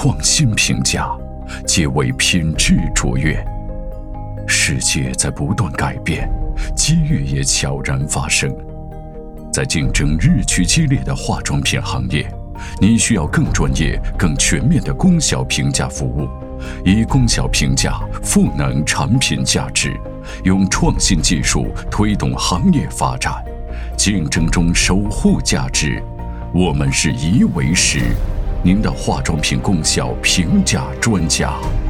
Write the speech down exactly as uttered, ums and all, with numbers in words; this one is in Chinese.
创新评价，皆为品质卓越。世界在不断改变，机遇也悄然发生。在竞争日趋激烈的化妆品行业，你需要更专业、更全面的功效评价服务，以功效评价赋能产品价值，用创新技术推动行业发展，竞争中守护价值。我们是宜为师，您的化妆品功效评价专家。